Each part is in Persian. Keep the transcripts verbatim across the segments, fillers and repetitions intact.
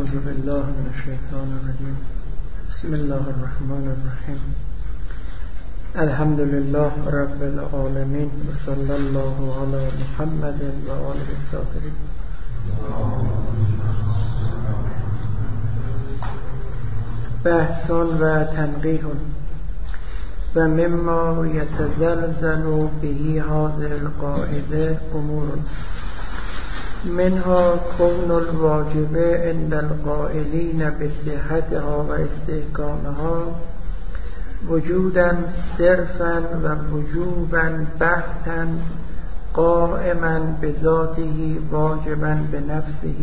اعوذ بالله من الشیطان الرجیم. بسم الله الرحمن الرحیم. الحمد لله رب العالمین و صلی الله علی محمد و آله الطاهرین. بحث و تنقیح و مما یتزلزل به هذه القاعده امور منها کون الواجب عند القائلین بصحتها و استحکامها وجودا صرفا و وجوبا بحتا قائما بذاته واجبا بنفسه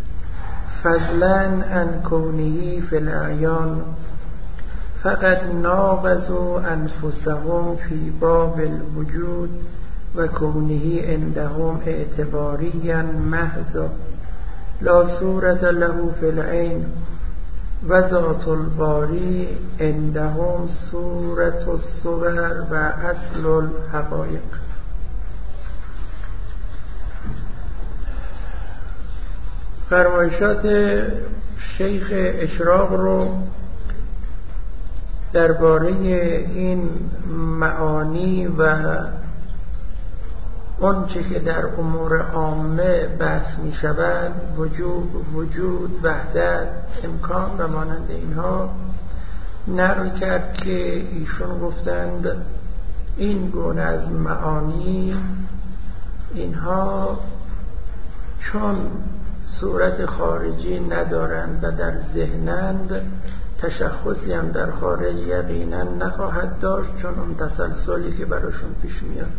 فضلا عن کونه فی الاعیان فقد ناقضوا انفسهم فی باب الوجود و کونه عندهم اعتباریا محضا لا صورت له فی العین و ذات الباری عندهم صورت الصور و اصل الحقایق. فرمایشات شیخ اشراق رو درباره این معانی و آنچه که در امور عامه بحث می شود، وجود، وجود، وحدت، امکان و مانند اینها نقل کرد که ایشون گفتند این گونه از معانی اینها چون صورت خارجی ندارند و در ذهنند تشخصی هم در خارج یقینا نخواهد داشت، چون اون تسلسلی که براشون پیش میاد.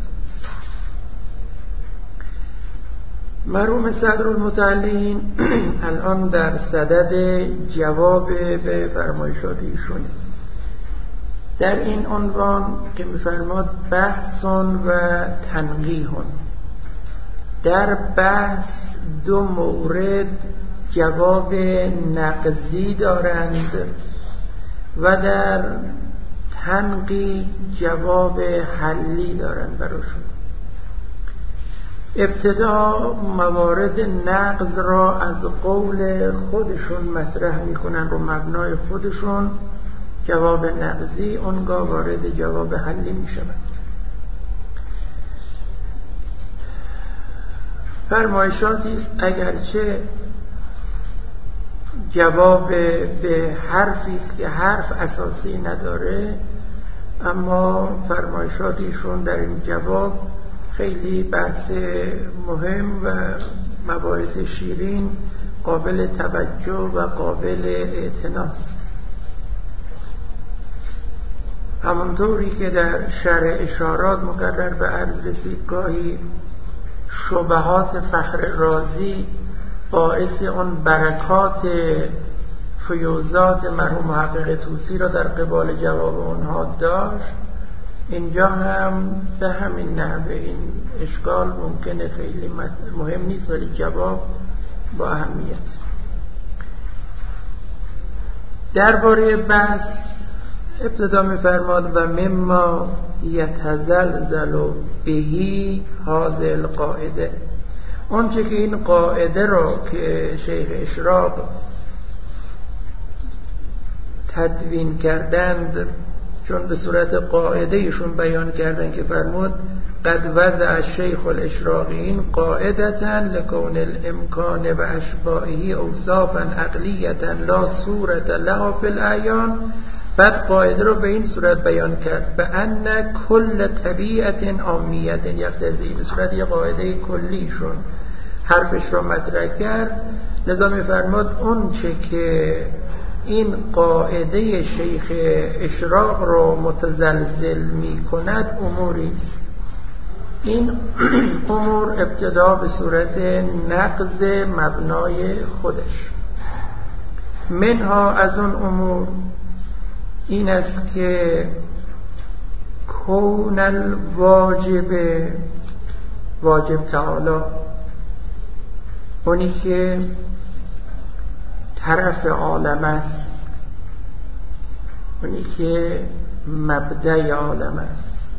مرحوم صدرالمتعلین الان در صدد جواب به فرمایشات ایشونه. در این عنوان که می‌فرماد بحثون و تنقیحون، در بحث دو مورد جواب نقضی دارند و در تنقیح جواب حلی دارند براشون. ابتدا موارد نقض را از قول خودشون مطرح میکنن رو مبنای خودشون، جواب نقضی اونگاه وارد جواب حلی میشود. فرمایشاتی است اگرچه جواب به حرفی است که حرف اساسی نداره، اما فرمایشاتیشون در این جواب خیلی بحث مهم و مباحث شیرین قابل توجه و قابل اعتناست. همونطوری که در شرح اشارات مقرر به عرض رسید، گاهی شبهات فخر رازی باعث اون برکات فیوزات مرحوم محقق طوسی را در قبال جواب اونها داشت. اینجا هم به همین نحوه این اشکال ممکنه خیلی مهم نیست، ولی جواب با اهمیت. درباره بحث ابتدا می‌فرماد و مما یتزلزل بهی هذه القاعده، اونچه که این قاعده را که شیخ اشراق تدوین کردند، چون به صورت قاعده ایشون بیان کردن که فرمود قد وضع الشیخ الاشراقیین قاعدتا لکون الامکان و اشباهی اوصافا عقلیتا لا صورت لها فی الاعیان. بعد قاعده رو به این صورت بیان کرد به ان کل طبیعت عامیت یقتضی، به صورت یه قاعده کلیشون حرفش رو مطرح کرد. لذا می‌فرماد اون چه که این قاعده شیخ اشراق رو متزلزل می کند اموری است. این امور ابتدا به صورت نقض مبنای خودش. منها از اون امور این است که کون الواجب، واجب تعالی، اونی که طرف عالم است، اونی که مبدأ عالم است،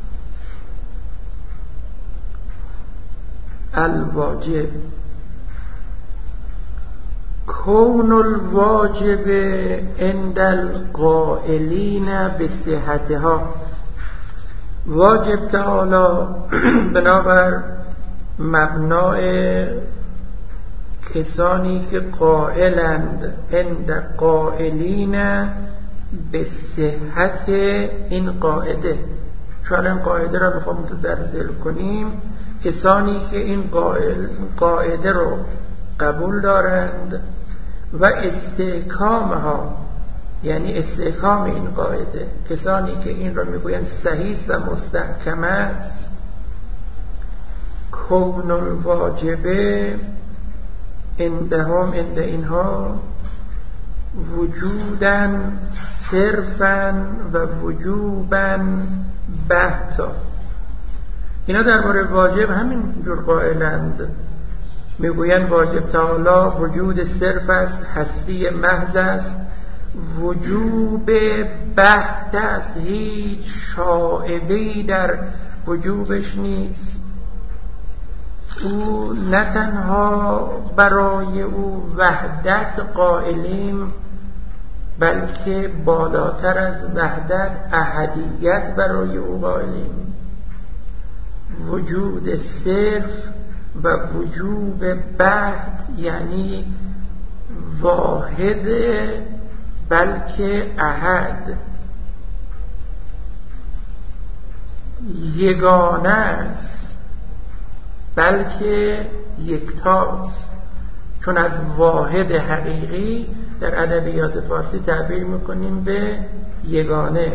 الواجب کون الواجب عند القائلین بصحتها. واجب تعالی بنابر مبنای کسانی که قائلند عند قائلین به صحت این قاعده. چون این قاعده را میخوام متزلزل کنیم، کسانی که این قاعده رو قبول دارند و استحکامها، یعنی استحکام این قاعده، کسانی که این را میگویند صحیح و مستحکم است. کون الواجبه عندهم، عند اینها، وجودن صرفا و وجوبا بحتا. اینا درباره واجب همین جور قائلند، میگویند واجب تعالی وجود صرف است، هستی محض است، وجوب بحت است، هیچ شائبه‌ای در وجوبش نیست. او نه تنها برای او وحدت قائلیم، بلکه بالاتر از وحدت احدیت برای او قائلیم. وجود صرف و وجوب بحت یعنی واحد بلکه احد، یگانه است بلکه یکتاست. چون از واحد حقیقی در ادبیات فارسی تعبیر میکنیم به یگانه،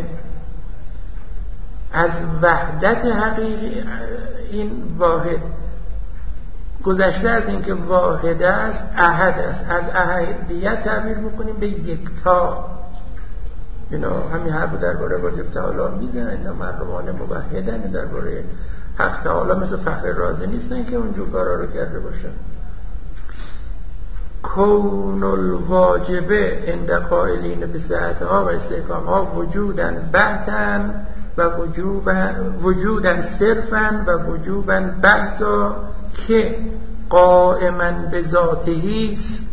از وحدت حقیقی این واحد گذشته از اینکه واحد است احد است، از احدیت تعبیر میکنیم به یکتا. اینا همین حرف درباره واجب تعالی میزنن، اینا مردمان موحدن، درباره حق تعالی مثل فخر رازی نیستن که اونجور کارا رو کرده باشن. کون الواجبه عند قائلین بصحتها و استحکامها وجودا بحتا و وجوبا وجودا صرفا و وجوبا بحتا، که قائما بذاته است،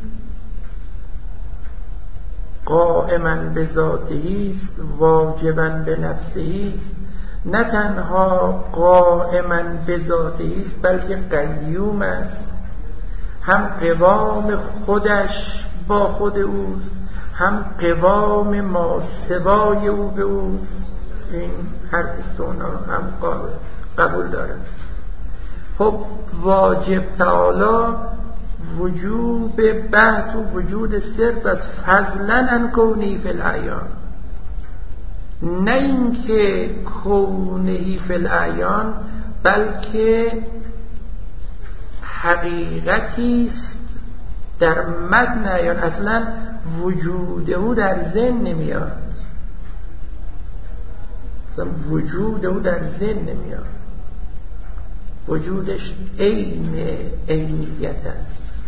قائما بذاته است، واجبا بنفسه است. نه تنها قائما بذاته است بلکه قیوم است، هم قوام خودش با خود اوست، هم قوام ما سوای او به اوست. این هر استونا هم قبول دارن. خب واجب تعالی وجوب بحت و وجود صرف از فضلا عن کونی فی الاعیان، نه اینکه کونهی فی الاعیان، بلکه حقیقتی است در متن اعیان. اصلا وجود او در ذهن نمیاد، اصلا وجود او در ذهن نمیاد، وجودش عین عینیت است.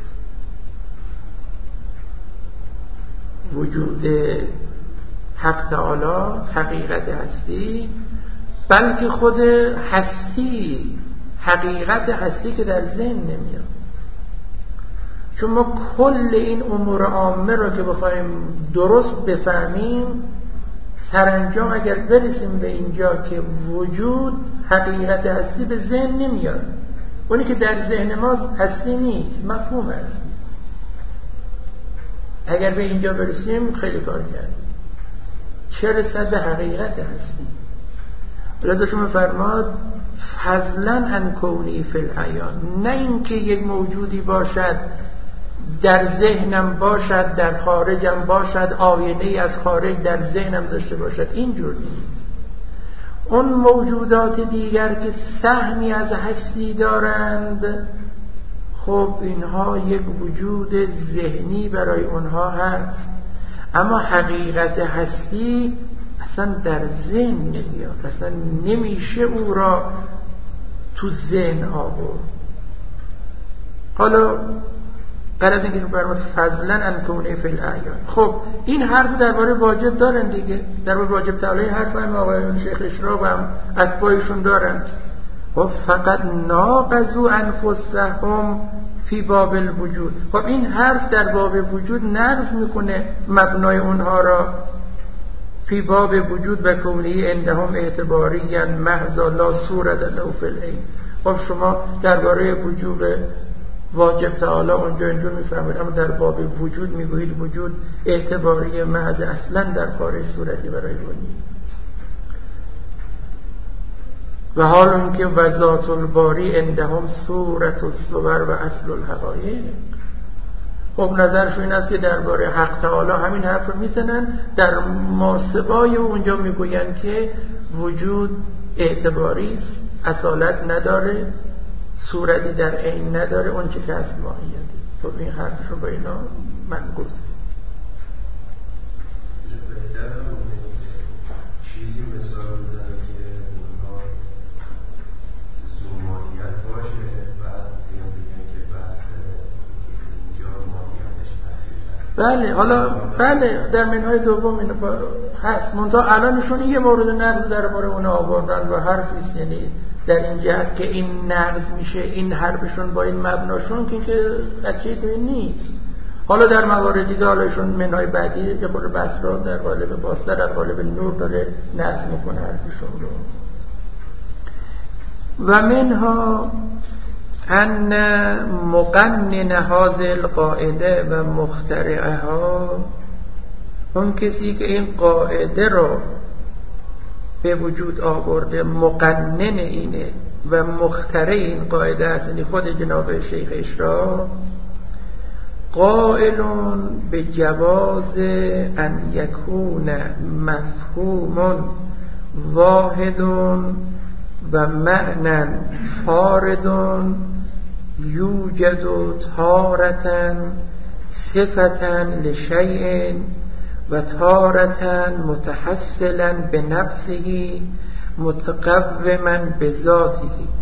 وجود حق تعالی حقیقت هستی، بلکه خود هستی حقیقت هستی که در ذهن نمیاد. چون ما کل این امور عامه رو که بخوایم درست بفهمیم، سرانجام اگر برسیم به اینجا که وجود حقیقت هستی به ذهن نمیاد، اونی که در ذهن ما هستی نیست، مفهوم هستی است. اگر به اینجا برسیم خیلی کار کردیم. چه رسد به حقیقت هستی. لذا شما فرماد فضلا عن کونی فی الاعیان، نه اینکه یک موجودی باشد در ذهنم باشد، در خارجم باشد، آینه از خارج در ذهنم داشته باشد، اینجور نیست. اون موجودات دیگر که سهمی از هستی دارند، خب اینها یک وجود ذهنی برای اونها هست، اما حقیقت هستی اصلا در ذهن نمیاد، اصلا نمیشه او را تو ذهن آورد. حالا قرار از اینکه فرمود فضلا عن کونه فی الاعیان. خب این حرف درباره واجب دارن دیگه، درباره واجب تعالی حرف هم آقایون شیخ اشراق هم اتباعشون دارن. و فقط ناقضوا انفسهم فی باب الوجود. خب این حرف در باب وجود نقض میکنه مبنای اونها را. فی باب وجود و کونهی عندهم اعتباریاً محضا لا صورت له فی العین. خب شما درباره وجوب واجب تعالی اونجا اینجور میفهمید، اما در باب وجود میگویید وجود اعتباری محض، اصلا در خارج صورتی برای او نیست. و حال اون که و ذات الباری عندهم صورت الصور و اصل الحقایق. خب نظرشون این است که درباره حق تعالی همین حرف رو میزنن، در ماسبای اونجا میگوین که وجود اعتباری است، اصالت نداره، صورتی در عین نداره، اون چه که از ماهیتی. خب این حرفشون با اینا منگوزه. چیزی مثال بزنه که اونها زومانیت باشه، بعد بیان بگن که بحث اینجا ماهیتش تصویر. بله حالا بله در منهای دوم این هست، منتها الانشون یه مورد نقض درباره اون آوردن و حرفیست، یعنی در این جهت که این نقض میشه این حرفشون با این مبناشون که که خدشه توی نیست. حالا در مواردی که حالشون منهای بعدی یه خود بحث را در قالب باستر در قالب نور داره نقض میکنه حرفشون رو. و منها ان مقنن هذه القاعده و مخترعها، اون کسی که این قاعده رو به وجود آورده، مقنن اینه و مخترع این قاعده است، یعنی خود جناب شیخ اشراق، قائلون به جواز ان یکون مفهوم واحد و معنی فارد یوجد تارة صفة لشیء و تارة متحصلا به نفسه متقوما به ذاته.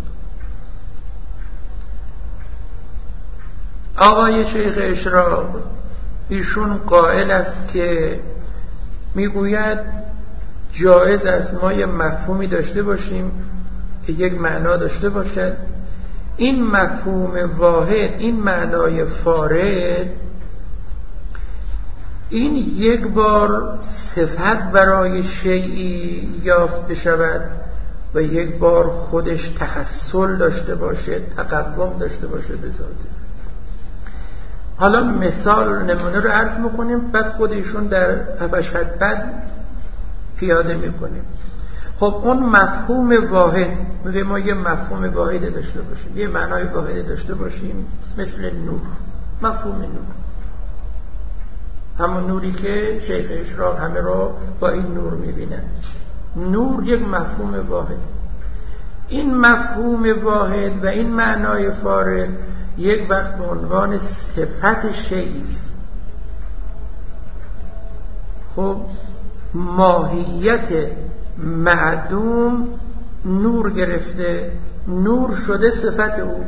آقای شیخ اشراق ایشون قائل است که میگوید جایز است ما یه مفهومی داشته باشیم که یک معنا داشته باشد، این مفهوم واحد، این معنای فارد، این یک بار صفت برای شیئی یافت بشود و یک بار خودش تحصل داشته باشه، تقوم داشته باشه به ذاته. حالا مثال نمونه رو عرض میکنیم، بعد خودشون در هفتش خط بعد پیاده میکنیم. خب اون مفهوم واحد، میگه ما یه مفهوم واحد داشته باشیم، یه معنای واحد داشته باشیم، مثل نور، مفهوم نور، همون نوری که شیخ اشراق همه رو با این نور میبینن. نور یک مفهوم واحد، این مفهوم واحد و این معنای فارغ یک وقت به عنوان صفت شیئیست. خب ماهیت معدوم نور گرفته، نور شده صفت او،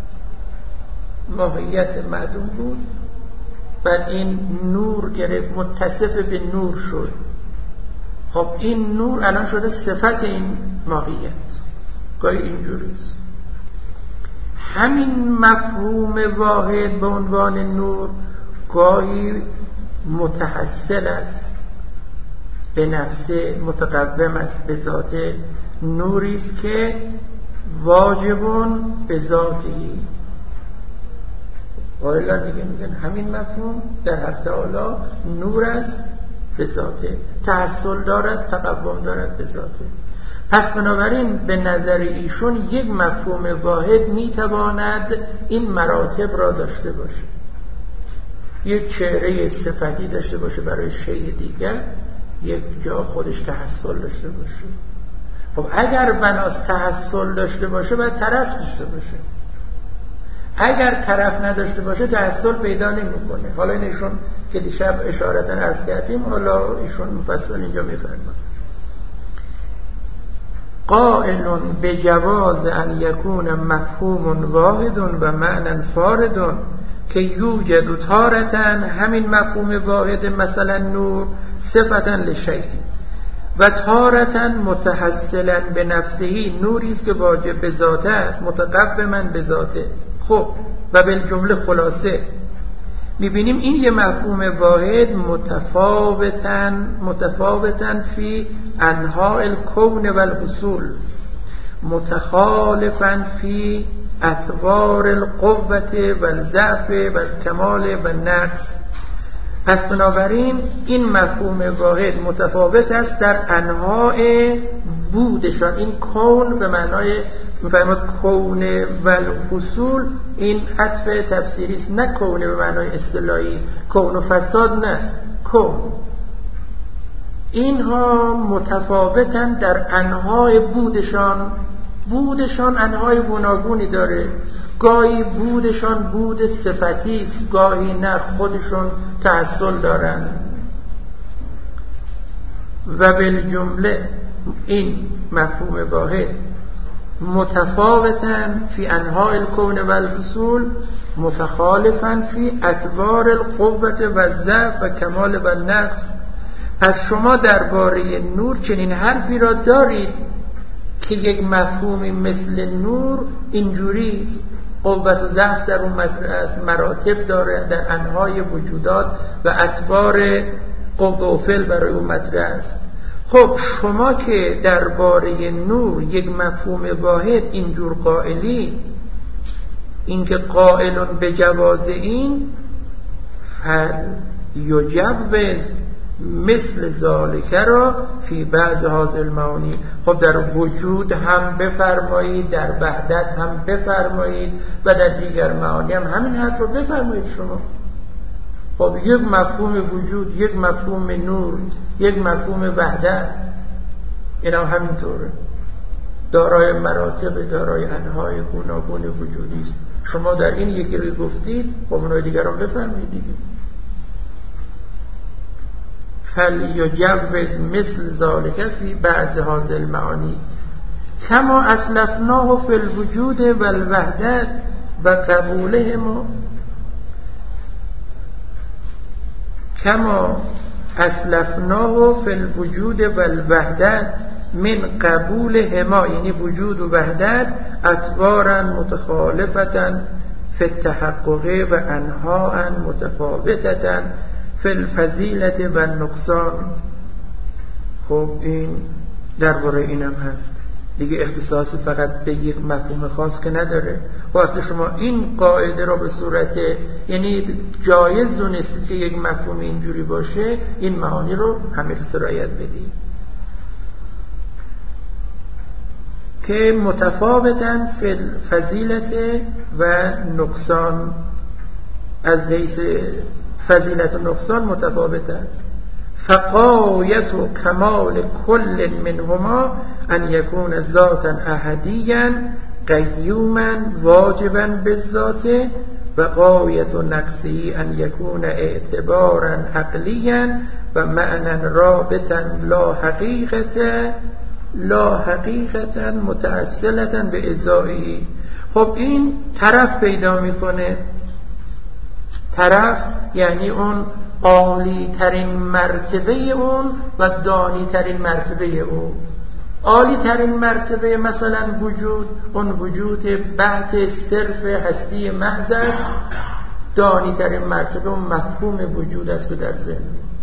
ماهیت معدوم بود بعد این نور گرفت، متصف به نور شد. خب این نور الان شده صفت این ماهیت. گاهی اینجوریست. همین مفهوم واحد به عنوان نور گاهی متحصل است به نفسه، متقوم است به ذات، نوریست که واجبون به ذاتی. قائلان دیگه میگن همین مفهوم در حق تعالی نور است به ذاته، تحصل دارد، تقوم دارد به ذاته. پس بنابراین به نظر ایشون یک مفهوم واحد میتواند این مراتب را داشته باشه، یک چهره صفتی داشته باشه برای شیء دیگر، یک جا خودش تحصل داشته باشه. خب اگر بناس تحصل داشته باشه باید طرف داشته باشه، اگر طرف نداشته باشه تحصل پیدا نمیکنه. حالا این ایشون که دیشب اشارتا عرض کردیم، حالا ایشون مفصل اینجا میفرماید قائل به جواز ان یکون مفهوم واحد و معنی فارد که یوجد تارة، همین مفهوم واحد مثلا نور صفتا لشیء و تارة متحصلا به نفسه، نوریست که واجب به ذاته است، متقوما به ذاته. خب و بالجمله خلاصه میبینیم این یه مفهوم واحد متفاوتن متفاوتن فی انواع الکون و الحصول، متخالفا فی اطوار القوة و الضعف و الکمال و النقص. پس بنابراین این مفهوم واحد متفاوت است در انواع بودشان. این کون به معنای می‌فرماد کون و الحصول، این عطف تفسیری است، نه کون به معنای اصطلاحی کون و فساد، نه کون. اینها متفاوتن در انواع بودشان. بودشان انواع گوناگونی داره، گاهی بودشان بود صفتی است، گاهی نه خودشون تأصل دارن. و بالجمله این مفهوم واحد متفاوتن فی انواع الکون و الحصول، متخالفن فی اطوار القوة و الضعف و کمال و نقص. پس شما درباره نور چنین حرفی را دارید که یک مفهومی مثل نور اینجوری است، قوت و ضعف در اون مطرح است، مراتب داره در انواع وجودات و اطوار قوه و فعل برای اون مطرح است. خب شما که درباره نور یک مفهوم واحد اینجور قائلی، اینکه قائلون به جواز این فل یجوز مثل ذالک را فی بعض هذه المعانی. خب در وجود هم بفرمایید، در وحدت هم بفرمایید و در دیگر معانی هم همین حرف رو بفرمایید شما. خب یک مفهوم وجود، یک مفهوم نور، یک مفهوم وحدت، اینا هم همینطوره، دارای مراتب، دارای انواع گوناگون وجودی است. شما در این یکی رو گفتید، خب اونای دیگر هم بفرمایید دیگه. فلیجوز مثل ذالک فی بعض هذه المعانی کما اسلفناه فی الوجود و الوحدت و قبولهم کما اسلفناه فی الوجود و الوحدت من قبولهما، یعنی وجود و وحدت اطوارا متخالفتا فی التحقق و انواعا متفاوتتا فی الفضیلت و نقصان. خب این درباره اینم هست دیگه، اختصاص فقط به یک مفهوم خاص که نداره. وقتی شما این قاعده را به صورت، یعنی جایز دونستید که یک مفهوم اینجوری باشه، این معانی رو همه سرایت بدید که متفاوتن فی الفضیلت و نقصان، از حیث فضیلت و نقصان متفاوت است. فقایت و کمال کل منهما ان یکون ذاتا احدیا قیوما واجبا بالذات و قایت و نقصی ان یکون اعتبارا عقلیا و معنی رابطا لا حقیقت لا حقیقتا متأصلتا به ازایی. خب این طرف پیدا میکنه، طرف یعنی اون عالی ترین مرتبه اون و دانی ترین مرتبه اون. عالی ترین مرتبه مثلا وجود، اون وجود بعد صرف هستی محض است. دانی ترین مرتبه اون مفهوم وجود است که در ذهن.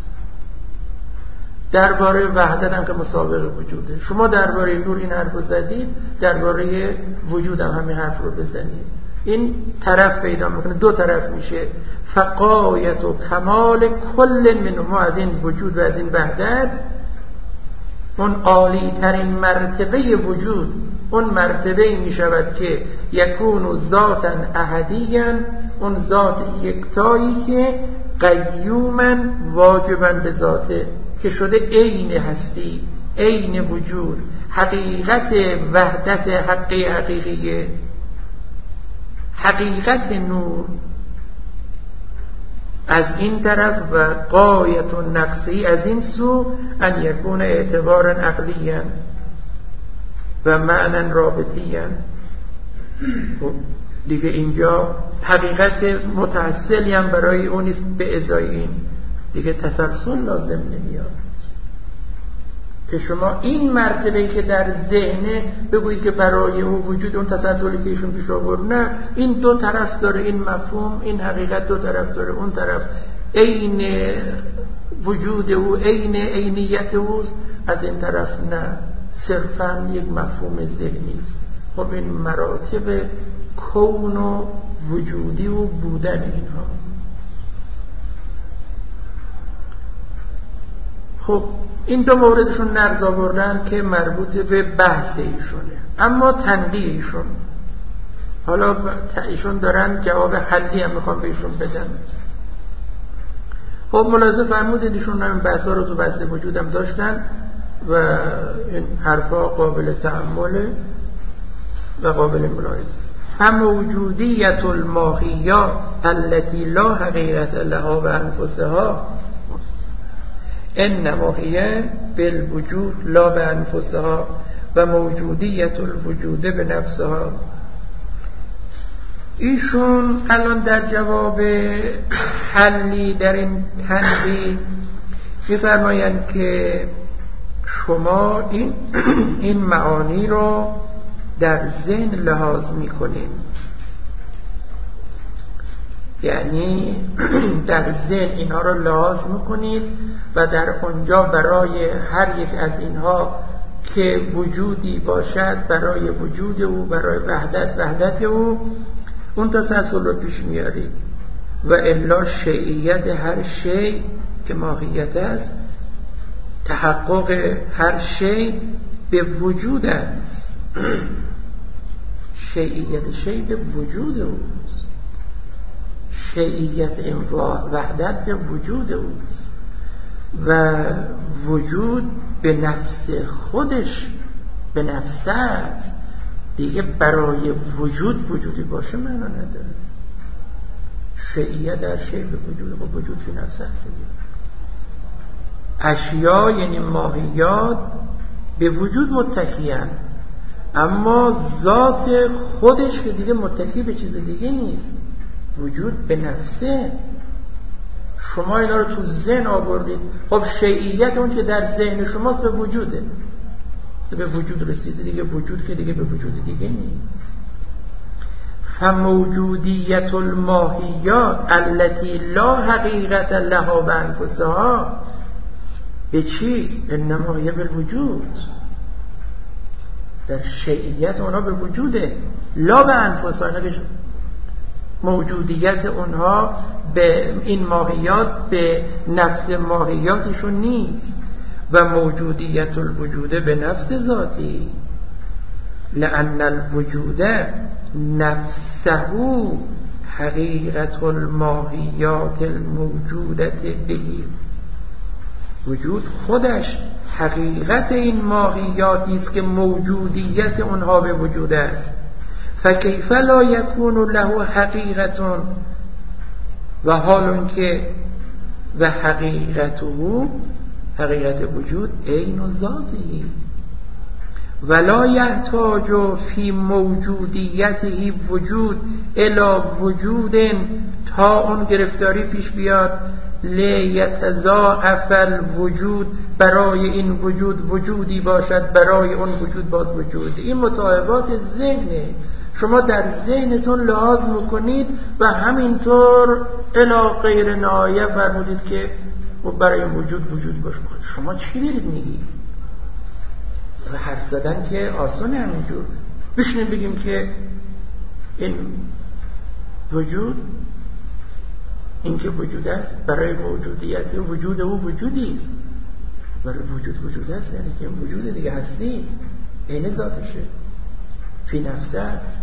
درباره وحدت هم که مسابقه وجوده. شما درباره نور این حرف رو زدید، درباره وجود هم همین حرف رو بزنید. این طرف پیدا میکنه، دو طرف میشه. فقایت و کمال کل منهما، از این وجود و از این وحدت، اون عالی ترین مرتبه وجود، اون مرتبه میشود که یکون ذاتا احدیا، اون ذات یکتایی که قیوما واجبا به ذاته، که شده عین هستی، عین وجود، حقیقت وحدت حقی حقیقیه، حقیقت نور از این طرف و غایت و نقصی از این سو ان یکون اعتبارا عقلیا و معنی رابطیا. دیگه اینجا حقیقت متحصلی هم برای اونیست به ازای این، دیگه تسلسل لازم نمیاد. که شما این مرتبه‌ای که در ذهن بگویی که برای او وجود اون تسلسلی که ایشون پیش آورد، نه، این دو طرف داره، این مفهوم، این حقیقت دو طرف داره، اون طرف عین وجود او، عین عینیت اوست، از این طرف نه، صرفاً یک مفهوم ذهنی است. خب این مراتب کون و وجودی و بودن اینها. خب این دو موردشون نقض آوردن که مربوط به بحث ایشونه، اما تنبیه ایشون، حالا ایشون دارن جواب حلی هم میخوام به ایشون بدن. خب ملاحظه فرمودید ایشون هم بحثا رو تو بحث وجودم داشتن و این حرفا قابل تأمل و قابل ملاحظه. فموجودیت الماهیات التي لا حقیقت لها و انفسها انما هي بالوجود لا بانفسها و موجودیت الوجود به نفسها. ایشون الان در جواب حلی در این تنبیه می‌فرمایند که شما این این معانی رو در ذهن لحاظ می‌کنید، یعنی در ذهن اینها رو لحاظ می‌کنید و در اونجا برای هر یک از اینها که وجودی باشد، برای وجود او، برای وحدت وحدت او، اون تسلسل رو پیش میارید. و الا شیعیت هر شی که ماهیت است، تحقق هر شی به وجود است. شیعیت شی به وجود اوست، شیعیت این وحدت به وجود اوست و وجود به نفس خودش به نفس است دیگه. برای وجود وجودی باشه معنا نداره. شیعیت در شی به وجود و وجود فی نفس است دیگه. اشیا یعنی ماهیات به وجود متکیان، اما ذات خودش که دیگه متکی به چیز دیگه نیست، وجود به نفسه. شما اینا رو تو ذهن آوردید، خب شیعیت اون که در ذهن شماست به وجوده، به وجود رسیده دیگه، وجود که دیگه به وجود دیگه نیست. فموجودیت الماهیات التي لا حقیقت لها بانفسها به چیست؟ انما هي بالوجود. در شیعیت اونا به وجوده، لا به انفسها، موجودیت اونها به این ماهیات به نفس ماهیاتشون نیست. و موجودیت الوجود به نفس ذاتی، لأن الوجود نفسه حقیقت الماهیات الموجودت بهی. وجود خودش حقیقت این ماهیاتی است که موجودیت اونها به وجود است. فکیف لا یکون له حقیقت و حال اون که و حقیقته، حقیقت وجود عین و ذاتی، ولا یحتاج فی موجودیته وجود الی وجود، تا اون گرفتاری پیش بیاد لیتضاعف الوجود، برای این وجود وجودی باشد، برای اون وجود باز وجود. این مطالبات ذهنه، شما در ذهنتون لحاظ میکنید و همینطور الی غیر نهایه فرمودید که برای این وجود وجودی باشه. شما چی دارید میگی؟ و حرف زدن که آسانه همینجور بشینیم بگیم که این وجود، این که وجود است، برای موجودیت وجود او وجودی است، برای وجود وجود است، یعنی که وجود دیگه هستی است، عین ذاتشه، فی نفسه است.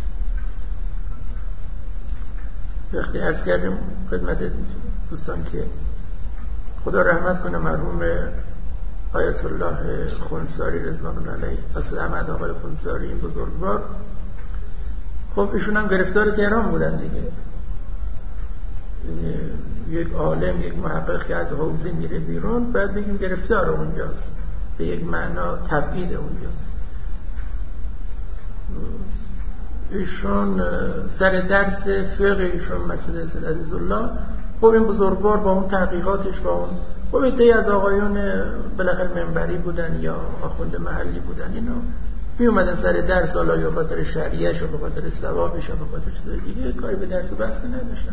وقتی عرض کردیم خدمت دوستان که خدا رحمت کنه مرحوم آیت الله خونساری رضوان الله علیه، اصل احمد آقای خونساری این بزرگوار، خب ایشون هم گرفتار تهران بودن دیگه. یک عالم، یک محقق که از حوزه میره بیرون، باید بگیم گرفتار اونجاست، به یک معنا تبعید اونجاست. ایشون سر درس فقه ایشون مسئله عزیز الله، خب این بزرگوار با اون تحقیقاتش، با اون خب ایده از آقایون بالاخره منبری بودن یا آخوند محلی بودن، اینا می اومدن سر درس، حالا یا به خاطر شریعه‌ش یا به خاطر ثوابش یا به خاطر چیزای دیگه، کاری به درس و بحث نداشتن.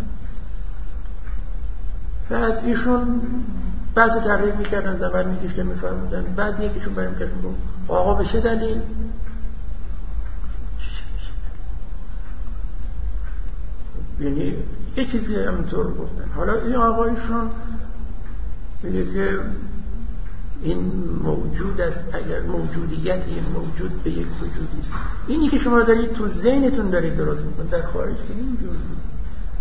بعد ایشون بعضی تقریب میکردن، زبر میکشته میفرمودن. بعد یکیشون بریم کردن گفت آقا به چه دلیل؟ یعنی یه چیزی همینطور گفتن. حالا این آقایشون میگه که این موجود است، اگر موجودیت این موجود به یک وجودی است. اینی که شما دارید تو ذهنتون دارید درست میکنید، در خارج که اینجور نیست.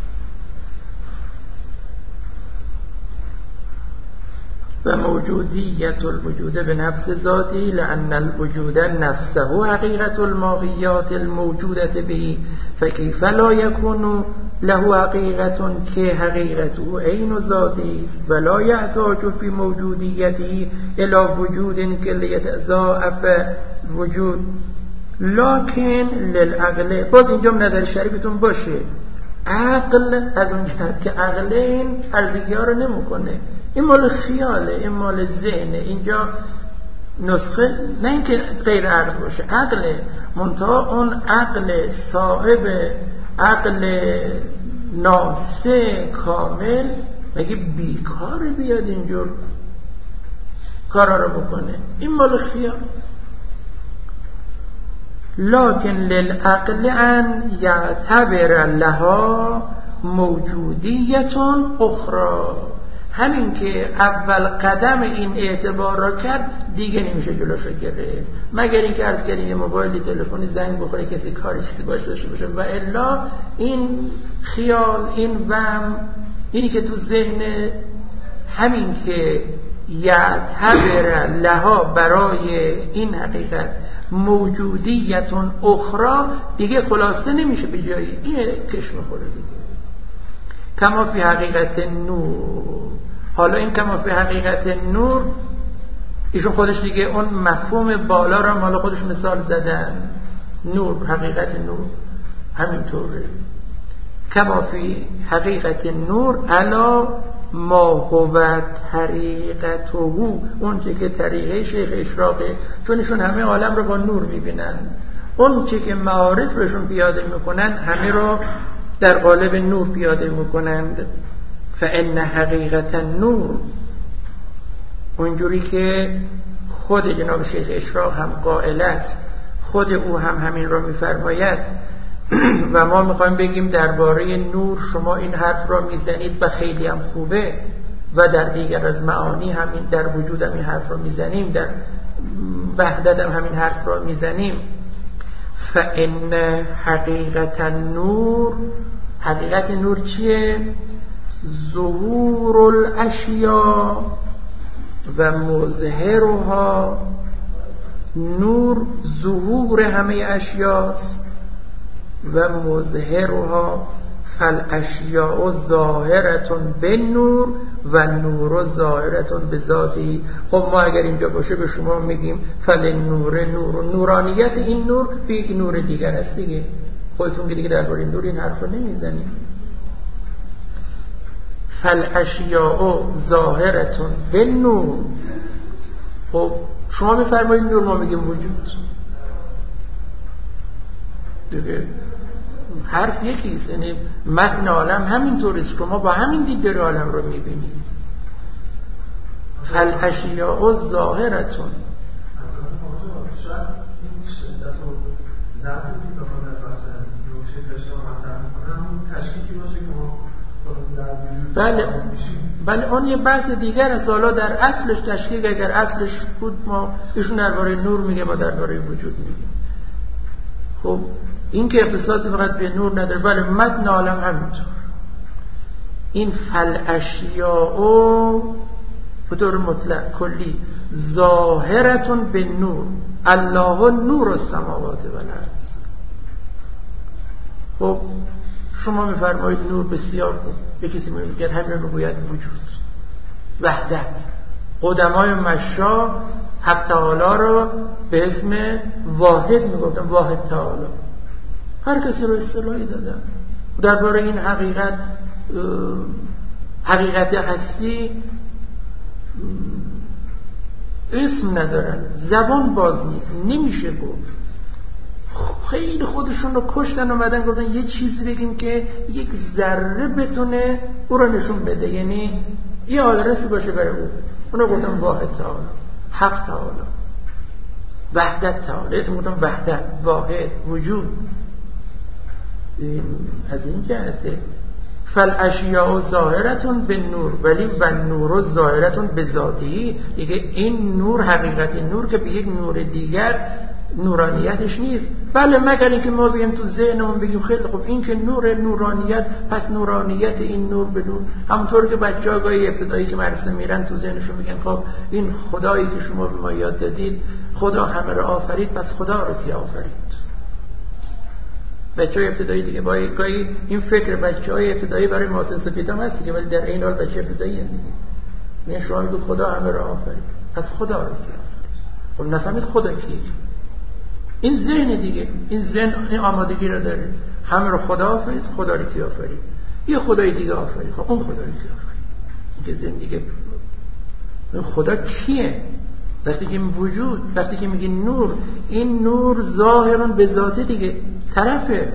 و موجودیت الوجود به نفس ذاتی لأن الوجود نفسه حقیقت الماهیات الموجودة به فکیف لا یکون له حقیقت که حقیقته عین ذاتی است ولا یحتاج فی موجودیته الی وجود که لیتضاعف وجود لکن للعقل. باز اینجا نظر شریفتون باشه، عقل از اون جهت که عقل این ارزیگی ها رو نمیکنه، این مال خیاله، این مال ذهنه. اینجا نسخه نه اینکه غیر عقل باشه، عقل منتها اون عقل صاحب عقل ناسه کامل مگه بیکار بیاد اینجور کارا رو بکنه؟ این مال خیال. لکن للعقل ان یعتبر لها موجودیت اخرى. همین که اول قدم این اعتبار را کرد دیگه نمیشه جلوش رو گرفت، مگر اینکه عرض کردیم یه موبایلی تلفنی زنگ بخوره کسی کاری چیزی باشه داشته باشه، و الا این خیال، این وهم، اینی که تو ذهن، همین که یعتبر لها برای این حقیقت موجودیتون اخرى دیگه خلاصه نمیشه به جایی، این کشم خوره دیگه. کما فی حقیقت نور. حالا این کما فی حقیقت نور ایشون خودش دیگه اون مفهوم بالا را مال خودش مثال زدن. نور، حقیقت نور همینطوره. کما فی حقیقت نور علا ما هو طریقته، اون چه که طریقه شیخ اشراقه، چون ایشون همه عالم رو با نور میبینن، اون چه که معارف روشون پیاده میکنن همه رو در قالب نور پیاده میکنند. فان حقیقت نور، اونجوری که خود جناب شیخ اشراق هم قائل است، خود او هم همین را میفرماید و ما میخوایم بگیم درباره نور شما این حرف را میزنید و خیلی هم خوبه، و در دیگر از معانی همین، در وجود هم این حرف را میزنیم، در وحدت هم همین حرف را میزنیم. فان حقیقت نور، حقیقت نور چیه؟ ظهور الاشیاء و مظهرها. نور ظهور همه اشیاست و مظهرها، فالاشیاء ظاهرتون به نور و نور ظاهرتون به ذاتی. خب ما اگر اینجا باشه به شما میگیم فل نور نور، نورانیت این نور به یک نور دیگر است دیگه، خودتون که دیگه درباره نور این حرف رو نمیزنیم. فالاشیاء ظاهرتون به نور. خب شما میفرمایید نور، ما میگیم وجود دیگه، حرف یکیست، یعنی متن عالم همینطوریست، شما با همین دید داری عالم رو میبینید. فالاشیاء ظاهرتون. بله بله اون یه بحث دیگر است. حالا در اصلش تشکیک اگر اصلش بود، ما ایشون درباره نور میگه، ما درباره وجود میگیم. خب این که اختصاصی فقط به نور نداره، بله متن عالم همینطور. این فالاشیاء به طور مطلق کلی ظاهرتون به نور، الله نور السماوات و الارض. خب شما میفرمایید نور بسیار خوب، به کسی میگه همین رو بگوید وجود، وحدت. قدمای مشا حق تعالی رو به اسم واحد میگفتن، واحد تعالی. هر کسی رو اصطلاحی دادن درباره این حقیقت، حقیقت هستی اسم ندارن، زبان باز نیست، نمیشه گفت. خیلی خودشون رو کشتن، اومدن گفتن یه چیزی بگیم که یک ذره بتونه او رو نشون بده، یعنی یه آدرسی باشه برای او. اونو گفتن واحد تعالی، حق تعالی، وحدت تعالی، گفتن وحدت، واحد، وجود. از این جهته فالاشیاء ظاهرتون به نور، ولی و نور ظاهرتون به ذاتی. دیگه این نور حقیقت نور که به یک نور دیگر نورانیتش نیست. بله مگر اینکه ما بگیم تو ذهنمون بگیم خیلی خوب این که نور نورانیت، پس نورانیت این نور به نور. همونطور که بچه‌ها گاهی ابتدایی که مدرسه میرن تو ذهنشون میگن خب این خدایی که شما به ما یاد دادید خدا همه رو آفرید، پس خدا رو کی آفرید؟ بچه‌های ابتدایی دیگه با گاهی این فکر بچه‌های ابتدایی برای ماسن سپید هم هست که ولی در این حال بچه ابتدایی هم دیگه میگن شما میگید خدا همه رو آفرید، پس خدا رو کی آفرید؟ خب نفهمید خدا کیه؟ این ذهن دیگه، این ذهن این آمادگی رو داره، همه رو خدا آفرید، خدا رو کی آفرید؟ یه خدای دیگه آفرید، خب اون خدا رو کی آفرید؟ این که ذهن دیگه خدا کیه؟ وقتی که وجود، وقتی که میگی نور، این نور ظاهران به ذاته دیگه، طرفه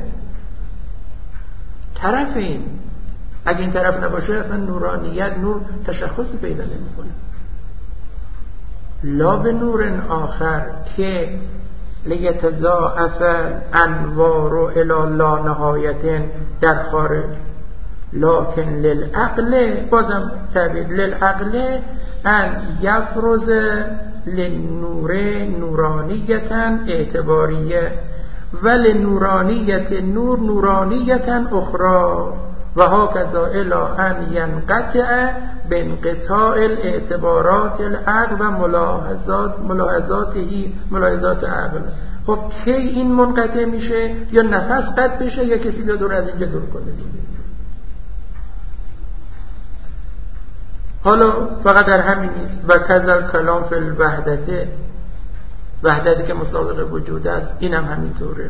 طرف این. اگه این طرف نباشه اصلا نورانیت، نور تشخصی پیدا نمیکنه. لا به نور آخر که لیتضاعف انوار الی لا نهایت در خارج، لکن للعقل، بازم تعبیر للعقل ان یفرز لنور نورانیتا اعتباریه ولی نورانیت نور نورانیتا اخرى و هاکذا الی ان ینقطع بانقطاع الاعتبارات العقل و ملاحظات ملاحظاته ملاحظات عقل. خب کی این منقطع میشه؟ یا نفس قطع بشه یا کسی بیاد دور از اینجا دور کنه دیگه. حالا فقط در همین نیست، و کذل کلام فی الوحدت، وحدتی که مسابق وجود است، اینم همینطوره.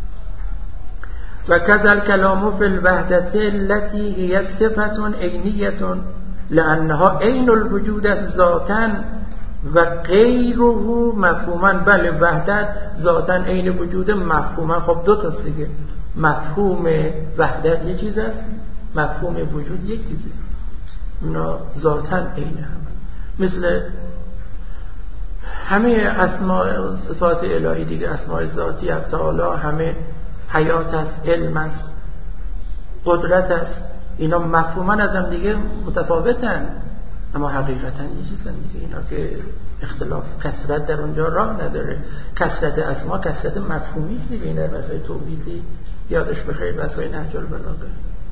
و کذل کلام فی الوحدت التي هي صفة عینیة لانها عین الوجود است ذاتا و غیره مفهوما. بله وحدت ذاتا عین وجود، مفهوما خب دو تا دیگه، مفهوم وحدت یه چیز است، مفهوم وجود یک چیزه، اونا ذاتا عین هم. مثل همه اسماء صفات الهی دیگه، اسماء ذاتی حق تعالی همه حیات است، علم است، قدرت است، اینا مفهوما از هم دیگه متفاوتن اما حقیقتا یه چیزن دیگه. اینا که اختلاف کثرت در اونجا راه نداره. کثرت اسما کثرت مفهومی است دیگه. این در مسائل توحیدی یادش بخیر، مسائل نهج البلاغه.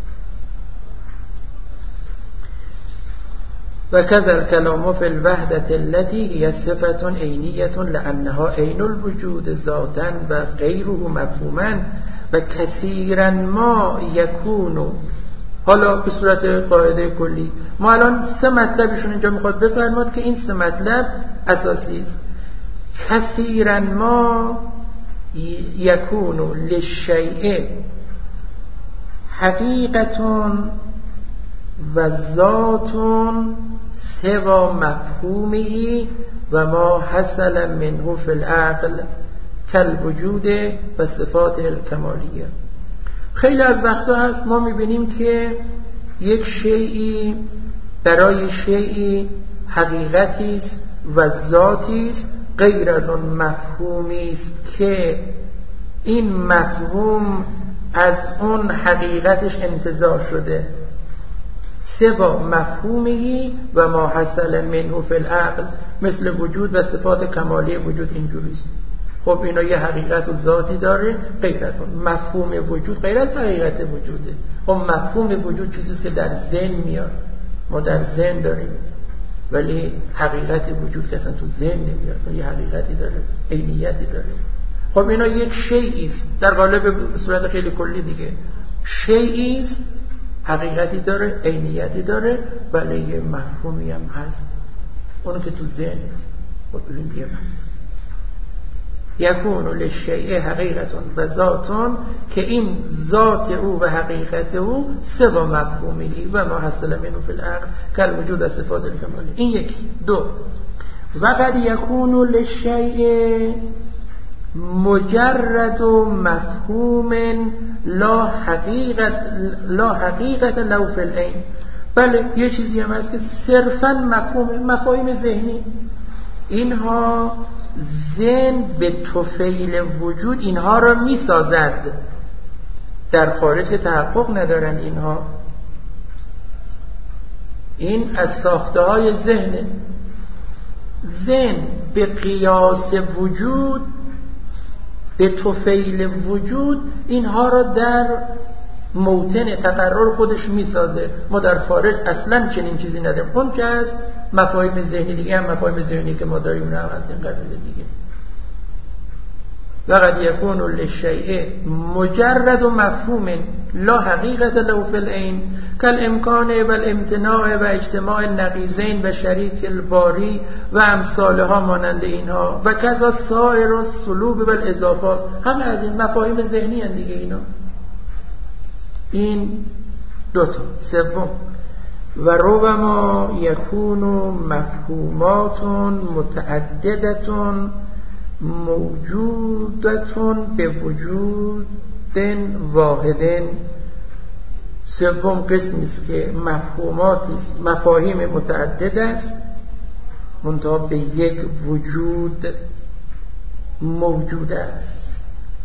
و کذا الکلام فی الوحدة التي هي صفة عینیة لانها عین الوجود ذاتا و غیره مفهوما و کثیرا ما یکون. حالا به صورت قاعده کلی ما الان سه مطلبشون اینجا میخواد بفرماد که این سه مطلب اساسی است. کثیرا ما یکون للشیء حقیقتون و ذاتون سوا مفهومی و ما حصل منه فی العقل کالوجود و صفات الکمالیه. خیلی از وقتا هست ما میبینیم که یک شیئی برای شیئی حقیقتی است و ذاتی است، غیر از اون مفهومی است که این مفهوم از اون حقیقتش انتزاع شده، سوا مفهومی و ما حصل منه فی العقل، مثل وجود و صفات کمالی وجود اینجوریست. خب اینا یه حقیقت و ذاتی داره غیر از اون. مفهوم وجود غیر از حقیقت وجوده. خب مفهوم وجود چیزیست که در ذهن میاد، ما در ذهن داریم، ولی حقیقت وجود که اصلا تو ذهن نمیاد، یه حقیقتی داره، عینیتی داره. خب اینا یک شیئی است در قالب صورت خیلی کلی دیگه، شیئی است، حقیقتی داره، عینیتی داره، ولی یه مفهومی هم هست، اونو که تو ذهن. خب ببین یه مفهوم یکون للشیء حقیقتون و ذاتون، که این ذات او و حقیقت او سوا مفهومی و ما حصل منه فی العقل کل وجود از صفات الکمالی. این یکی. دو، و قد یکون للشیء مجرد مفهوم لا حقیقت لا حقیقت له فی العین. بله یه چیزی هم هست که صرفا مفهوم، مفاهیم ذهنی، اینها ذهن به طفیل وجود اینها را می سازد، در خارج که تحقق ندارن. اینها این از ساخته های ذهنه. ذهن به قیاس وجود، به طفیل وجود اینها را در موطن تقرر خودش میسازه. ما در خارج اصلا چنین چیزی نداریم. اون که از مفاهیم ذهنی دیگه هم مفاهیم ذهنی که ما داریم هم از این قبیل دیگه. وقد یکون للشیء مجرد مفهوم لا حقیقت له فی العین کالامکان و الامتناع و اجتماع نقیضین و شریک الباری و امثالها مانند اینها و کذا سایر السلوب و الاضافات. همه از این مفاهیم ذهنی هستند دیگه اینا. این دوتا. سوم، و ربما یکون مفهومات متعددتون موجودتون به وجود واحد. سوم قسمی است که مفهوماتی مفاهیم متعدد است منتها به یک وجود موجود است.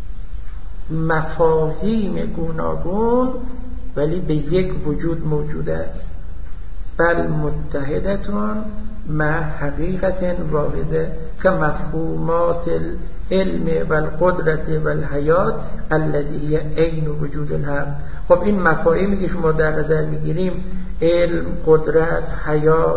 مفاهیم گوناگون ولی به یک وجود موجود است. بل متحدتون مع حقیقت واحده که مفهومات العلم و القدرت و الحیات التي هي عین وجود الحق. خب این مفاهیمی که شما در نظر میگیریم، علم، قدرت، حیات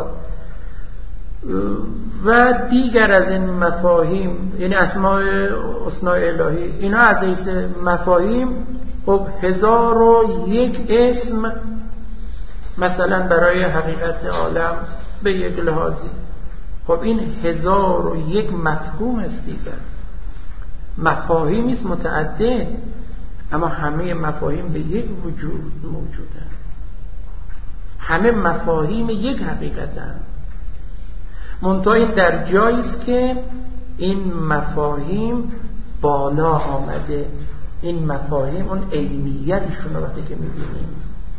و دیگر از این مفاهیم، یعنی اسماء حسنای الهی، اینا از حیث مفاهیم خب هزار و یک اسم مثلا برای حقیقت عالم به یک لحاظی. خب این هزار و یک مفهوم است دیگر. مفاهیمی است متعدد، اما همه مفاهیم به یک وجود موجودند. همه مفاهیم یک حقیقتند. منتها این در جایی است که این مفاهیم بالا آمده. این مفاهیم اون عینیتشون رو وقتی که می‌بینیم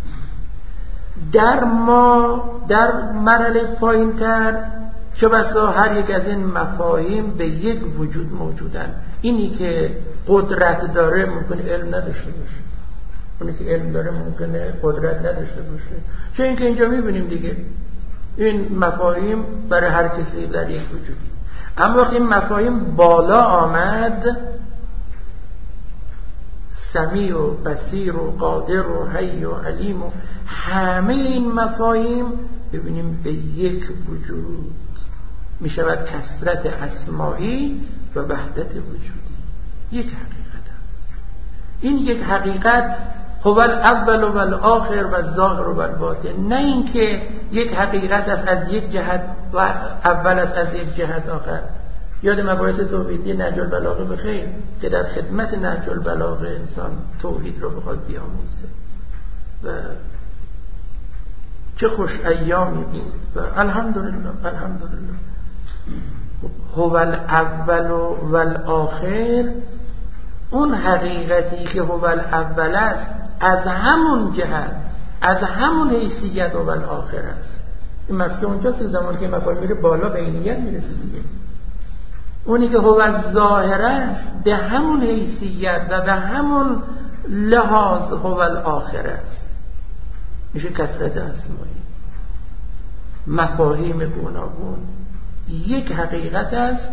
در ما در مرحله پایین‌تر چه بسا هر یک از این مفاهیم به یک وجود موجودن. اینی که قدرت داره ممکنه علم نداشته باشه، اونی که علم داره ممکنه قدرت نداشته باشه. چون اینکه اینجا میبینیم دیگه این مفاهیم برای هر کسی در یک وجودی. اما وقتی این مفاهیم بالا آمد، سمیع و بصیر و قادر و حی و علیم و همه این مفاهیم ببینیم به یک وجود می شود کثرت اسمایی و وحدت وجودی. یک حقیقت است. این یک حقیقت هو الاول و الاخر و الظاهر و الباطن. نه اینکه یک حقیقت است از یک جهت و اول است از یک جهت آخر. یاد مباحث توحیدی نهج البلاغه بخیر که در خدمت نهج البلاغه انسان توحید رو بخواد بیاموزه و چه خوش ایامی بود و الحمدلله الحمدلله. هو الاول و الاخر، اون حقیقتی که هو الاول است از همون جهت از همون حیثیت هو الاخر است. این مقصد اونجاست زمان که مفاهیم میره بالا به عینیت میرسه دیگه. اونی که هو الظاهر است به همون حیثیت و به همون لحاظ هو الاخر است. میشه کثرت اسمایی. مفاهیم گوناگون یک حقیقت است،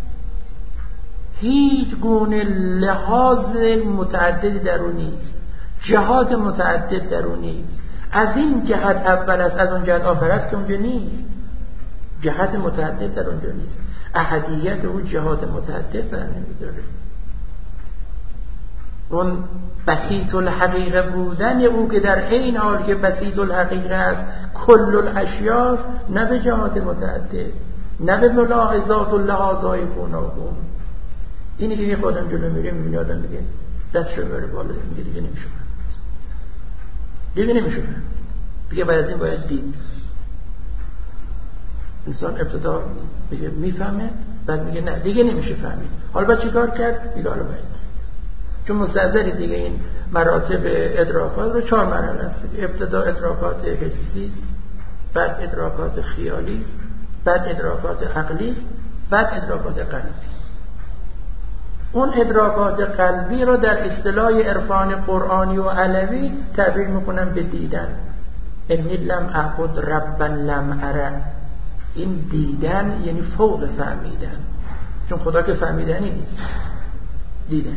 هیچ گونه لحاظ متعددی در اون نیست، جهات متعدد در اون نیست. از این جهت اول است، از اون جهت آخرت که اونجا نیست. جهت متعدد در اونجا نیست. احدیت او جهات متعدد بر نمیداره. اون بسیط الحقیقه بودن او که در این حال که بسیط الحقیقه است کل الاشیاست، نه به جهات متعدد، نه به ملاحظات و لحاظهای گوناگون. اینی که خودم جلو میریم میبینی آدم میگه دستش رو میاره بالا میگه دیگه نمیشه دیگه نمیشه دیگه بعد از این باید دید. انسان ابتدا میگه میفهمه بعد میگه نه دیگه نمیشه فهمید. حالا باید چی کار کرد؟ دیگه حالا باید دید. چون مستحضر دیگه این مراتب ادراکات رو چهار مرحله است. ابتدا ادراکات حسی است، بعد ادراکات خیالی است، بعد ادراکات عقلی است، بعد ادراکات قلبی. اون ادراکات قلبی رو در اصطلاح عرفان قرآنی و علوی تعبیر میکنن به دیدن. انی لم اعبد ربا لم اره. این دیدن یعنی فوق فهمیدن، چون خدا که فهمیدنی نیست، دیدن.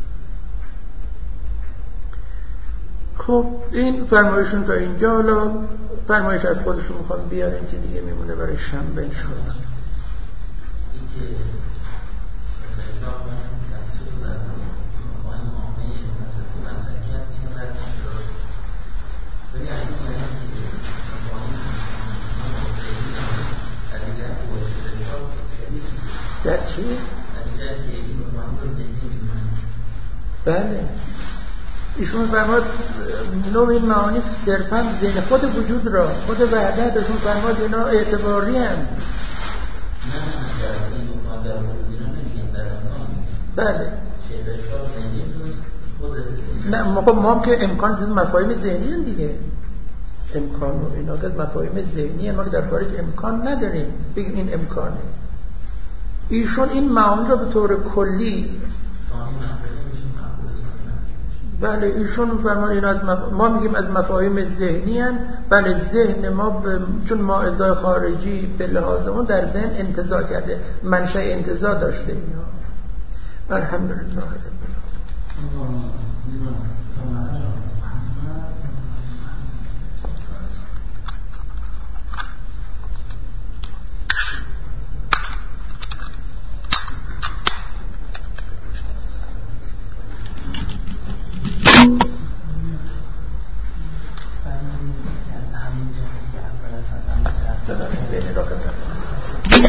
خب این فرمایشون تا اینجا. حالا فرمایش از خودشون میخوام بیارن که دیگه میمونه برای شنبه انشاءالله. در چی؟ بله ایشون فرماد نوع این معانی صرفا ذهن خود وجود را، خود وحدت ازون فرماد اینا اعتباری هم. بله نه خب ما هم که امکان زید مفاهیم ذهنی هم دیگه، امکان و اینا که مفاهیم ذهنی ما که در خارج امکان نداریم بگیم این امکانه. ایشون این معانی را به طور کلی بله ایشون فرمان این از مف... ما میگیم از مفاهیم ذهنی هن. بله ذهن ما ب... چون ما ازای خارجی به لحاظ اون در ذهن انتزاع کرده، منشأ انتزاع داشته اینا. الحمدلله. بین را